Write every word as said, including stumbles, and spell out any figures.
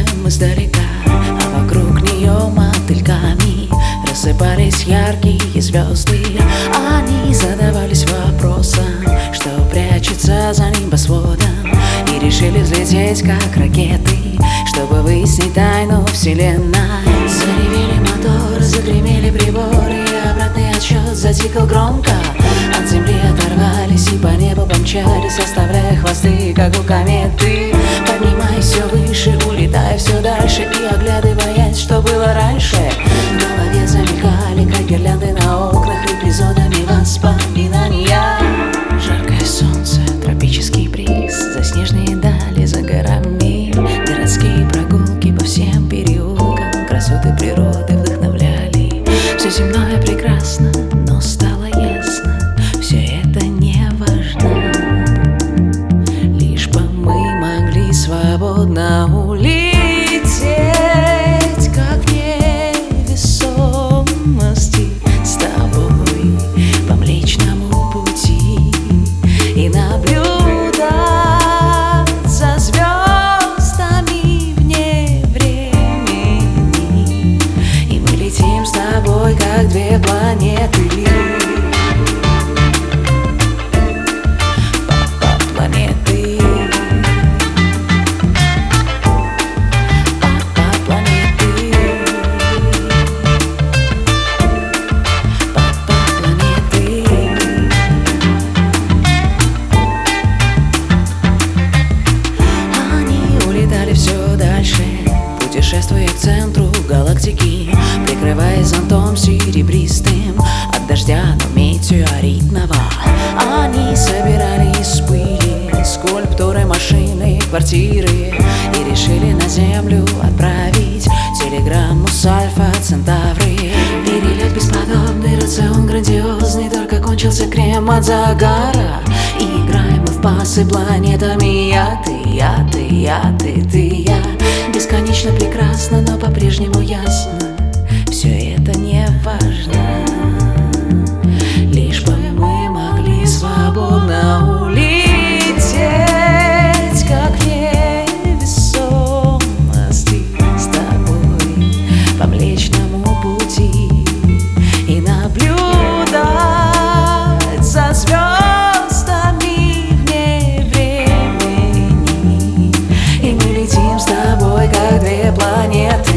мы издалека, а вокруг нее мотыльками рассыпались яркие звезды. Они задавались вопросом, что прячется за небосводом, и решили взлететь как ракеты, чтобы выяснить тайну вселенной. Заревели моторы, загремели приборы, и обратный отсчет затикал громко. От земли оторвались и по небу помчались, оставляя хвосты, как у кометы. Поднимаясь все выше, улетая все дальше и оглядываясь, что было раньше. В голове замелькали, как гирлянды на окнах, эпизодами воспоминания. Жаркое солнце, тропический бриз, заснеженные дали за горами, городские прогулки по всем переулкам, красоты природы вдохновляли. Все земное прекрасно, но стало ясно, все это не важно, лишь бы мы могли свободно улететь, как невесомости, с тобой по Млечному пути и наблюдать за звездами вне времени. И мы летим с тобой, как две планеты. Путешествуя к центру галактики, прикрываясь зонтом серебристым от дождя, но метеоритного, они собирали из пыли скульптуры, машины, квартиры и решили на Землю отправить телеграмму с Альфа Центавры. Перелет бесподобный, рацион грандиозный, только кончился крем от загара, и играем мы в пасы планетами. Я, ты, я, ты, я, ты, ты, я. Бесконечно прекрасно, но по-прежнему ясно, все это не важно, лишь бы мы могли свободно улететь, как невесомости, с тобой по Млечному пути и наблюдать за звездами вне времени. И мы летим с тобой, как две планеты.